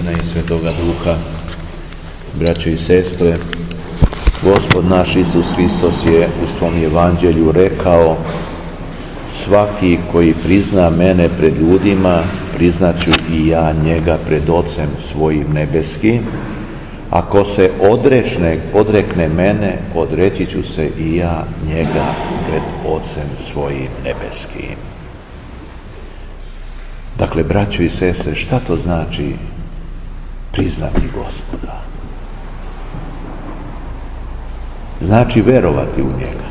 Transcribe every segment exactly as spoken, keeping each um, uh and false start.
Sina i Svetoga Duha. Braćo i sestre, Gospod naš Isus Hristos je u svom evanđelju rekao: svaki koji prizna mene pred ljudima, priznaću i ja njega pred Ocem svojim nebeskim. Ako se odrečne, odrekne mene, odreći ću se i ja njega pred Ocem svojim nebeskim. Dakle, braćo i sestre, šta to znači priznati Gospoda? Znači verovati u njega.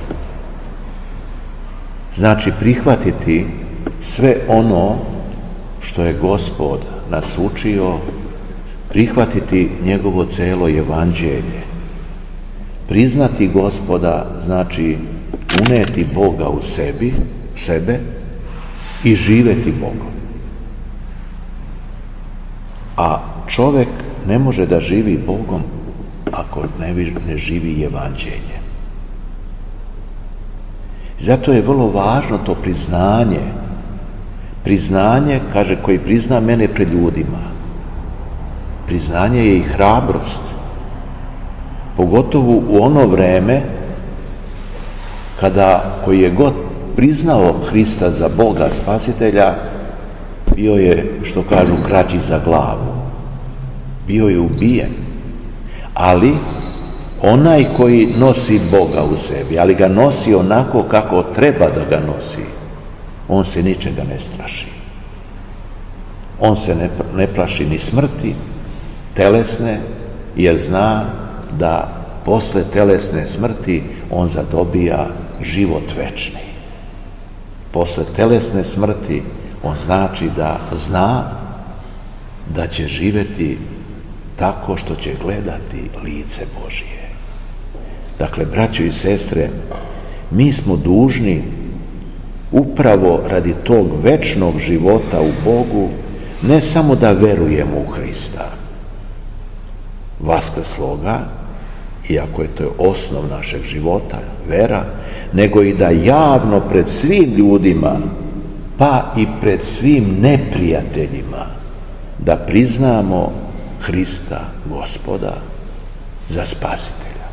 Znači prihvatiti sve ono što je Gospod nas učio, prihvatiti njegovo celo evanđelje. Priznati Gospoda znači uneti Boga u sebi, sebe i živeti Bogom. A čovjek ne može da živi Bogom ako ne, ne živi evanđelje. Zato je vrlo važno to priznanje. Priznanje, kaže, koji prizna mene pred ljudima. Priznanje je i hrabrost. Pogotovo u ono vreme kada koji je god priznao Hrista za Boga Spasitelja, bio je, što kažu, kraći za glavu. Bio je ubijen. Ali onaj koji nosi Boga u sebi, ali ga nosi onako kako treba da ga nosi, on se ničega ne straši. On se ne, ne plaši ni smrti telesne, jer zna da posle telesne smrti on zadobija život večni. Posle telesne smrti on znači da zna da će živjeti tako što će gledati lice Božije. Dakle, braćo i sestre, mi smo dužni upravo radi tog večnog života u Bogu ne samo da verujemo u Hrista vaskrsloga, iako je to osnov našeg života, vera, nego i da javno pred svim ljudima, pa i pred svim neprijateljima, da priznamo Hrista Gospoda za Spasitelja.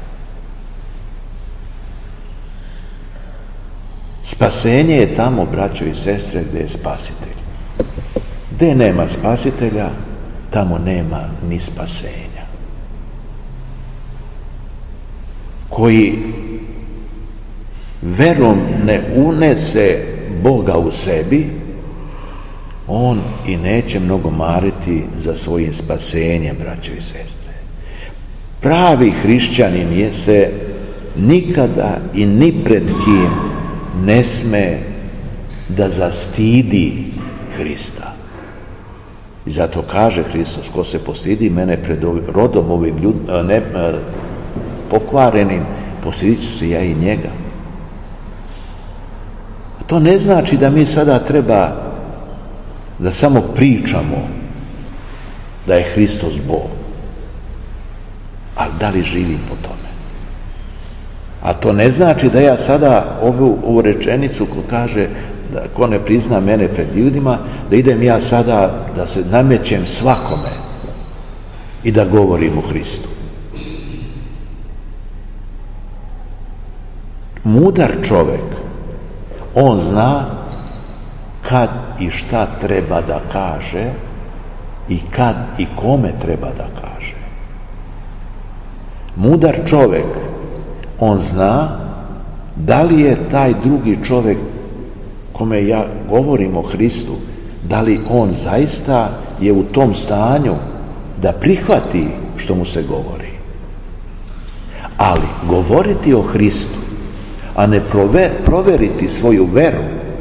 Spasenje je tamo, braćo i sestre, gdje je Spasitelj. Gdje nema Spasitelja, tamo nema ni spasenja. Koji verom ne unese Boga u sebi, on i neće mnogo mariti za svojim spasenjem, braćo i sestre. Pravi hrišćanin je se nikada i ni pred kim ne sme da zastidi Hrista. I zato kaže Hristos: ko se postidi mene pred ovim, rodom ovim ljud, ne, pokvarenim, postidit ću se ja i njega. A to ne znači da mi sada treba da samo pričamo da je Hristos Bog, ali da li živim po tome? A to ne znači da ja sada ovu, ovu rečenicu ko kaže da ko ne prizna mene pred ljudima, da idem ja sada da se namećem svakome i da govorim o Hristu. Mudar čovjek, on zna kad i šta treba da kaže i kad i kome treba da kaže. Mudar čovjek, on zna da li je taj drugi čovjek kome ja govorim o Hristu, da li on zaista je u tom stanju da prihvati što mu se govori. Ali govoriti o Hristu, a ne prover, proveriti svoju veru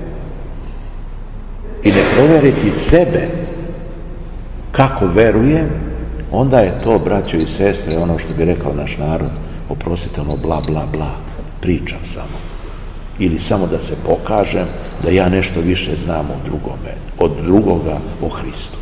i ne proveriti sebe kako verujem, onda je to, braćo i sestre, ono što bi rekao naš narod, oprostite, ono bla bla bla, pričam samo. Ili samo da se pokažem da ja nešto više znam od drugome, od drugoga o Hristu.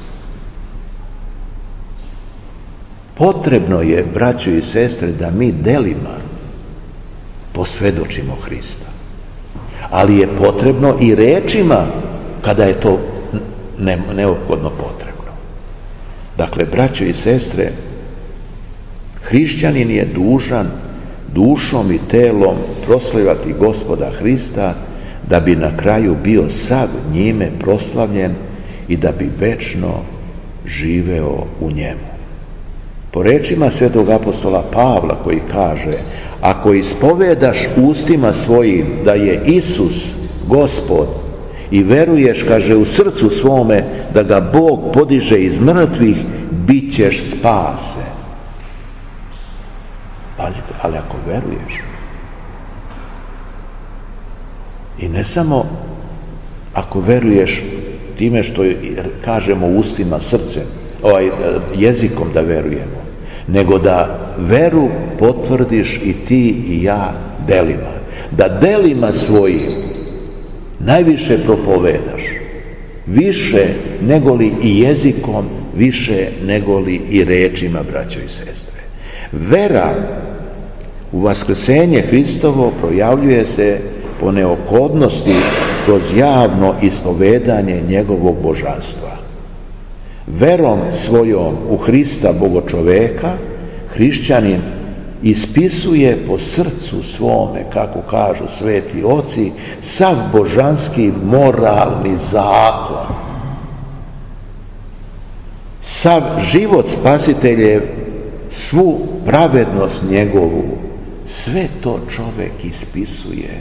Potrebno je, braćo i sestre, da mi delima posvjedočimo Hrista. Ali je potrebno i rečima kada je to neophodno potrebno. Dakle, Dakle, braćo i sestre, hrišćanin je dužan dušom i telom proslavljati Gospoda Hrista, da bi na kraju bio sav njime proslavljen i da bi večno živeo u njemu. Po rečima svetog apostola Pavla koji kaže: ako ispovedaš ustima svojim da je Isus Gospod i veruješ, kaže, u srcu svome da ga Bog podiže iz mrtvih, bit ćeš spasen. Pazite, ali ako veruješ, i ne samo ako veruješ time što kažemo ustima, srcem, ovaj, jezikom da verujemo, nego da veru potvrdiš i ti i ja delima. Da delima svojim najviše propovedaš, više negoli i jezikom, više negoli i rečima, braćo i sestre. Vera u vaskrsenje Hristovo projavljuje se po neophodnosti kroz javno ispovedanje njegovog božanstva. Verom svojom u Hrista Bogočoveka, hrišćanin ispisuje po srcu svome, kako kažu sveti oci, sav božanski moralni zakon. Sav život spasiteljev, svu pravednost njegovu, sve to čovjek ispisuje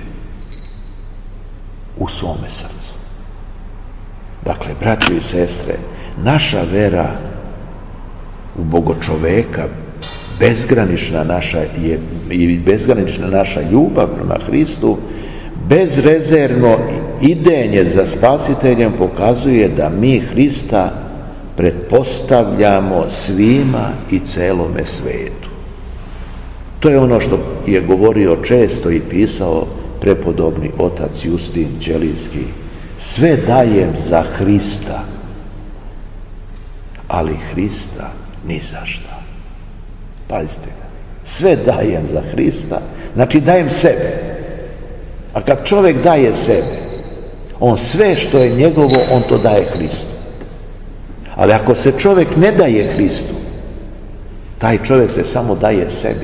u svome srcu. Dakle, braćo i sestre, naša vera u Bogočoveka, bezgranična naša je i bezgranična naša ljubav prema Hristu, bezrezervno idenje za spasiteljem pokazuje da mi Hrista pretpostavljamo svima i celome svetu. To je ono što je govorio često i pisao prepodobni otac Justin Ćelijski: sve dajem za Hrista, ali Hrista ni za šta. Pazite, sve dajem za Hrista, znači dajem sebe. A kad čovjek daje sebe, on sve što je njegovo, on to daje Hristu. Ali ako se čovjek ne daje Hristu, taj čovjek se samo daje sebi.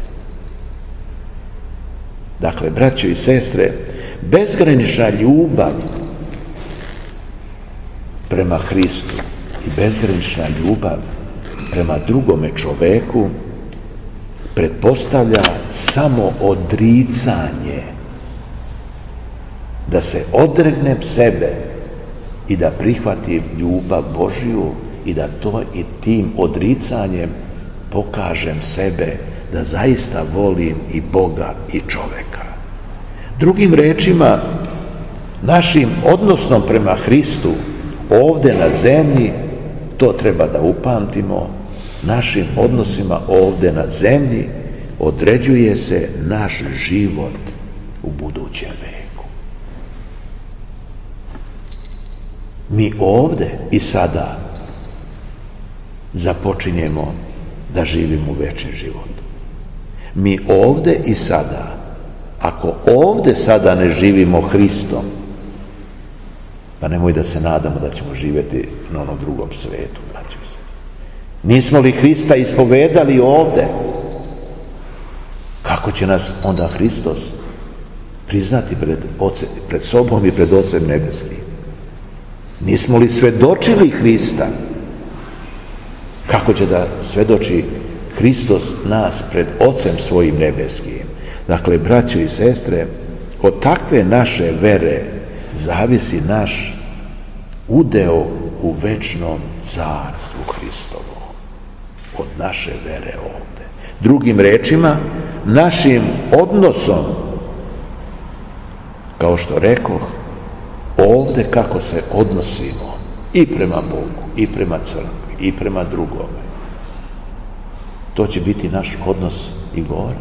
Dakle, braćo i sestre, bezgranična ljubav prema Hristu i bezgranična ljubav prema drugome čoveku pretpostavlja samo odricanje, da se odregnem sebe i da prihvatim ljubav Božju i da to i tim odricanjem pokažem sebe da zaista volim i Boga i čoveka. Drugim rečima, našim odnosom prema Hristu ovdje na zemlji, to treba da upamtimo, našim odnosima ovdje na zemlji određuje se naš život u budućem veku. Mi ovdje i sada započinjemo da živimo večni život. Mi ovdje i sada, ako ovdje sada ne živimo Hristom, pa nemoj da se nadamo da ćemo živjeti na onom drugom svetu, braćo i sestre. Nismo li Hrista ispovedali ovdje? Kako će nas onda Hristos priznati pred, oce, pred sobom i pred Ocem nebeskim? Nismo li svedočili Hrista? Kako će da svedoči Hristos nas pred Ocem svojim nebeskim? Dakle, braćo i sestre, od takve naše vere zavisi naš udeo u večnom carstvu Hristovom. Od naše vere ovdje. Drugim rečima, našim odnosom, kao što rekoh, ovdje kako se odnosimo i prema Bogu, i prema crkvi, i prema drugome, to će biti naš odnos i gore.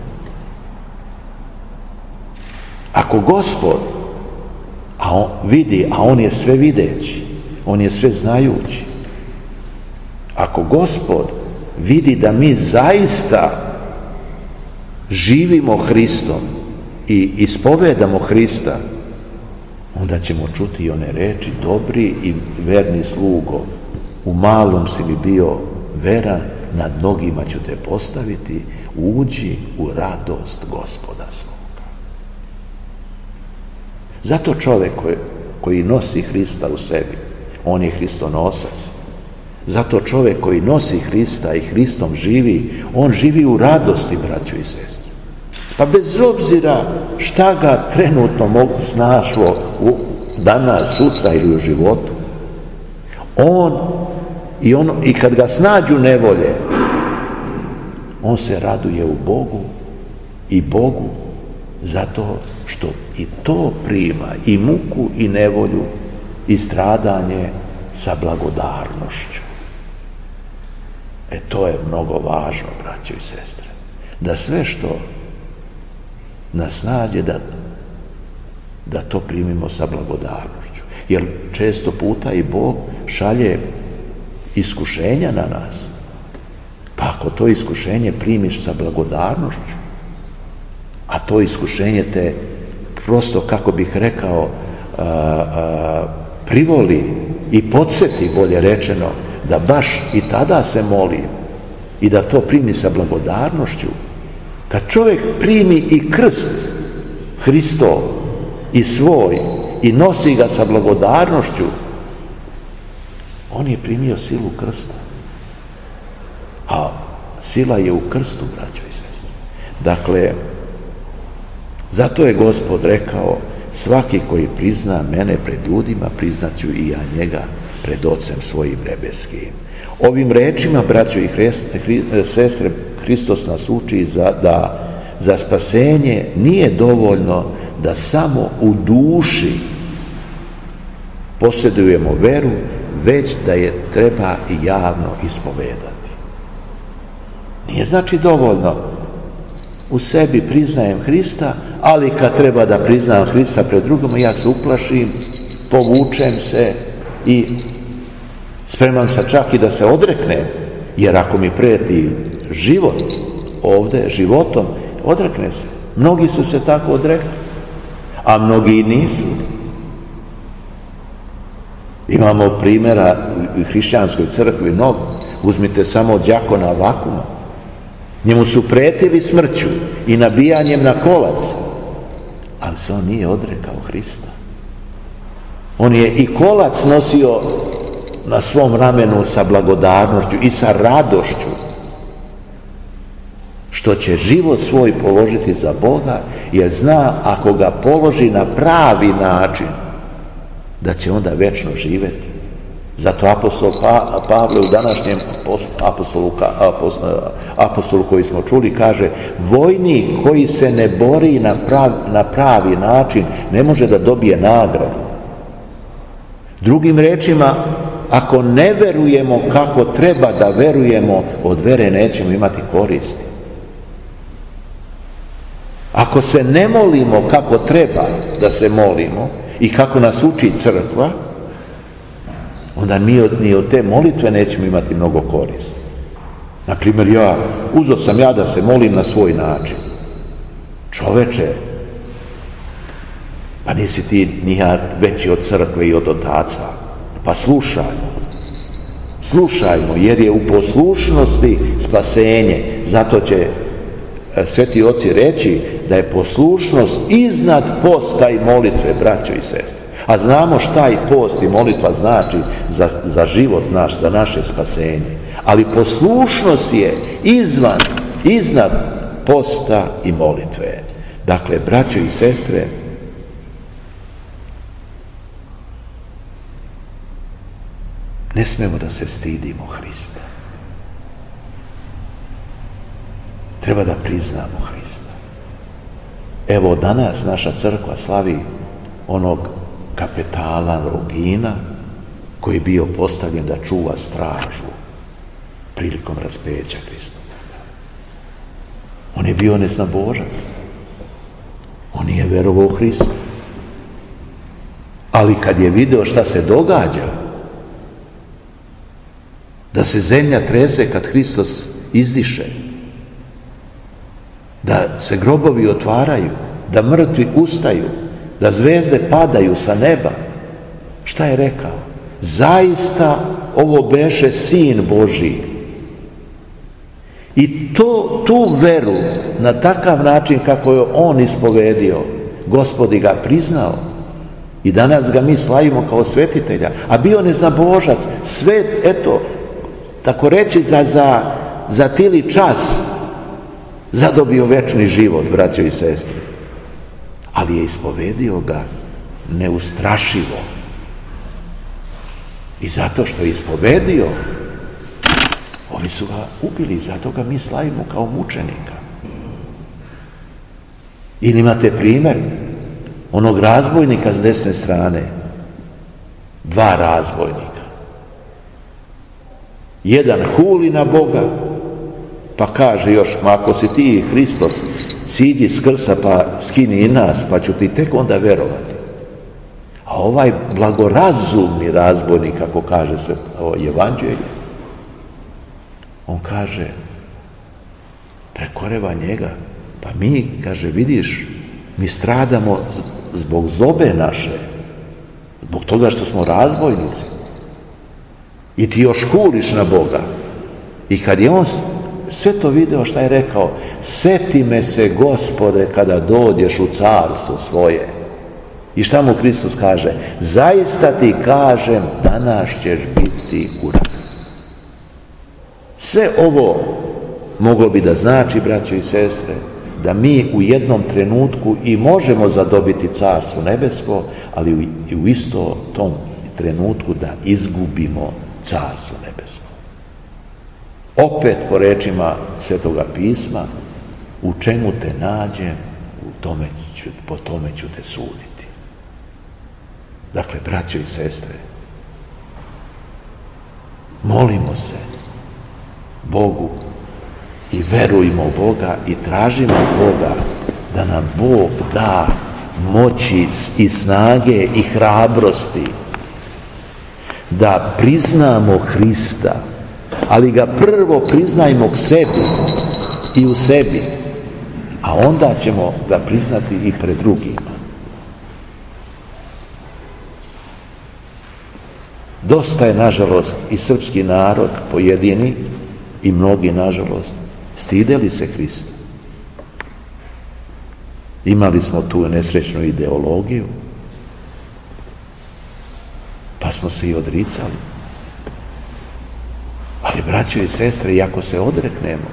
Ako Gospod a on vidi, a on je sve videći, on je sve znajući, ako Gospod vidi da mi zaista živimo Hristom i ispovedamo Hrista, onda ćemo čuti i one reči: dobri i verni slugo, u malom si mi bio vera nad mnogima ću te postaviti, uđi u radost Gospoda svoga. Zato čovjek koji, koji nosi Hrista u sebi, on je Hristonosac. Zato čovjek koji nosi Hrista i Hristom živi, on živi u radosti, braćo i sestre. Pa bez obzira šta ga trenutno mogu snašlo u danas, sutra ili u životu, on i, ono, i kad ga snađu nevolje, on se raduje u Bogu i Bogu zato što i to prima, i muku i nevolju i stradanje sa blagodarnošću. E to je mnogo važno, braćo i sestre, da sve što nas nađe da, da to primimo sa blagodarnošću. Jer često puta i Bog šalje iskušenja na nas. Pa ako to iskušenje primiš sa blagodarnošću, a to iskušenje te prosto, kako bih rekao, a, a, privoli i podsjeti, bolje rečeno, da baš i tada se moli i da to primi sa blagodarnošću, kad čovjek primi i krst Hristov i svoj i nosi ga sa blagodarnošću, on je primio silu krsta. A sila je u krstu, braćo i sestre. Dakle, zato je Gospod rekao, svaki koji prizna mene pred ljudima, priznaću i ja njega pred Ocem svojim nebeskim. Ovim rečima, braćo i sestre, Hristos nas uči za, da za spasenje nije dovoljno da samo u duši posjedujemo veru, već da je treba i javno ispovedati. Nije znači dovoljno u sebi priznajem Hrista, ali kad treba da priznam Hrista pred drugima, ja se uplašim, povučem se i spreman sam čak i da se odreknem, jer ako mi prijeti život ovdje, životom, odrekne se. Mnogi su se tako odrekli, a mnogi nisu. Imamo primjera u hrišćanskoj crkvi mnogo. Uzmite samo đakona Vakuma. Njemu su pretili smrću i nabijanjem na kolac, ali se on nije odrekao Hrista. On je i kolac nosio na svom ramenu sa blagodarnošću i sa radošću, što će život svoj položiti za Boga, jer zna ako ga položi na pravi način, da će onda večno živjeti. Zato apostol pa, Pavle u današnjem apostolu, apostolu koji smo čuli kaže, vojnik koji se ne bori na pravi, na pravi način ne može da dobije nagradu. Drugim rečima, ako ne verujemo kako treba da verujemo, od vere nećemo imati koristi. Ako se ne molimo kako treba da se molimo i kako nas uči crkva, onda mi od, ni od te molitve nećemo imati mnogo koristi. Naprimjer, ja, uzeo sam ja da se molim na svoj način. Čoveče, pa nisi ti ni ja veći od crkve i od otaca. Pa slušajmo. Slušajmo, jer je u poslušnosti spasenje. Zato će sveti oci reći da je poslušnost iznad posta i molitve, braćo i sestre. A znamo šta i post i molitva znači za, za život naš, za naše spasenje. Ali poslušnost je izvan, iznad posta i molitve. Dakle, braćo i sestre, ne smemo da se stidimo Hrista. Treba da priznamo Hrista. Evo, danas naša crkva slavi onog kapetala Rogina koji je bio postavljen da čuva stražu prilikom raspeća Hrista. On je bio nesnabožac. On nije verovao u Hrista. Ali kad je video šta se događa, da se zemlja trese kad Hristos izdiše, da se grobovi otvaraju, da mrtvi ustaju, da zvezde padaju sa neba, šta je rekao? Zaista ovo beše Sin Božji. I to, tu veru, na takav način kako je on ispovedio, Gospod ga priznao. I danas ga mi slavimo kao svetitelja. A bio neznabožac, sve, eto, tako reći za, za, za tili čas zadobio večni život, braćo i sestre. Ali je ispovedio ga neustrašivo. I zato što je ispovedio, ovi su ga ubili, zato ga mi slavimo kao mučenika. Ili imate primjer onog razbojnika s desne strane, dva razbojnika. Jedan huli na Boga, pa kaže još, ma ako si ti Hristos, siđi s krsta pa skini i nas, pa ću ti tek onda verovati. A ovaj blagorazumni razbojnik, kako kaže sve ovo evanđelje, on kaže, prekoreva njega, pa mi, kaže, vidiš, mi stradamo zbog zobe naše, zbog toga što smo razbojnici. I ti još huliš na Boga. I kad je on sve to video, šta je rekao? Seti me se, Gospode, kada dođeš u carstvo svoje. I šta mu Hristos kaže? Zaista ti kažem, danas ćeš biti u raju. Sve ovo moglo bi da znači, braćo i sestre, da mi u jednom trenutku i možemo zadobiti carstvo nebesko, ali i u isto tom trenutku da izgubimo carstvo nebesko. Opet po rečima Svetoga pisma, u čemu te nađem, u tome ću, po tome ću te suditi. Dakle, braćo i sestre, molimo se Bogu i verujmo u Boga i tražimo Boga da nam Bog da moći i snage i hrabrosti da priznamo Hrista, ali ga prvo priznajmo k sebi i u sebi, a onda ćemo ga priznati i pred drugima. Dosta je, nažalost, i srpski narod pojedini i mnogi, nažalost, stideli se Hrista. Imali smo tu nesrećnu ideologiju, pa smo se i odricali. Ali, braćo i sestre, i ako se odreknemo,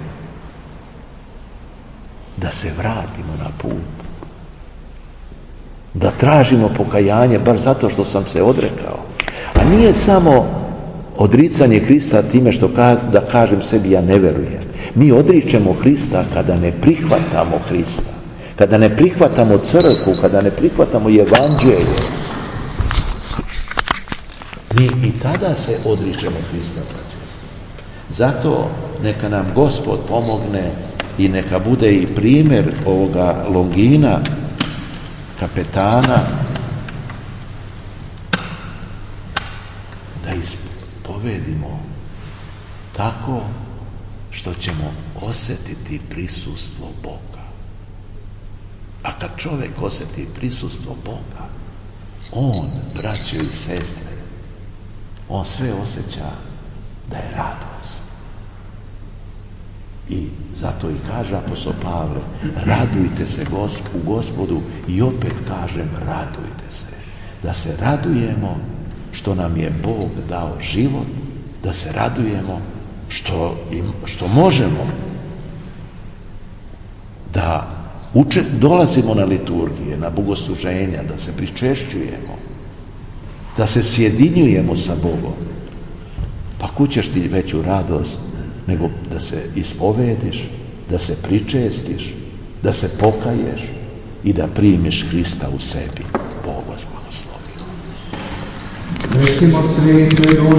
da se vratimo na put, da tražimo pokajanje, bar zato što sam se odrekao. A nije samo odricanje Hrista time što ka, da kažem sebi ja ne verujem. Mi odričemo Hrista kada ne prihvatamo Hrista, kada ne prihvatamo crkvu, kada ne prihvatamo evanđelje. Mi i tada se odričemo Hrista. Zato neka nam Gospod pomogne i neka bude i primjer ovoga Longina, kapetana, da ispovedimo tako što ćemo osjetiti prisustvo Boga. A kad čovjek osjeti prisustvo Boga, on, braćo i sestre, on sve osjeća da je radost. I zato i kaže apostol Pavle, radujte se u Gospodu, i opet kažem, radujte se. Da se radujemo što nam je Bog dao život, da se radujemo što, što možemo da uče, dolazimo na liturgije, na bogosluženja, da se pričešćujemo, da se sjedinjujemo sa Bogom. Pa kud ćeš ti veću radost nego da se ispovediš, da se pričestiš, da se pokaješ i da primiš Hrista u sebi. Bog vas blagoslovi.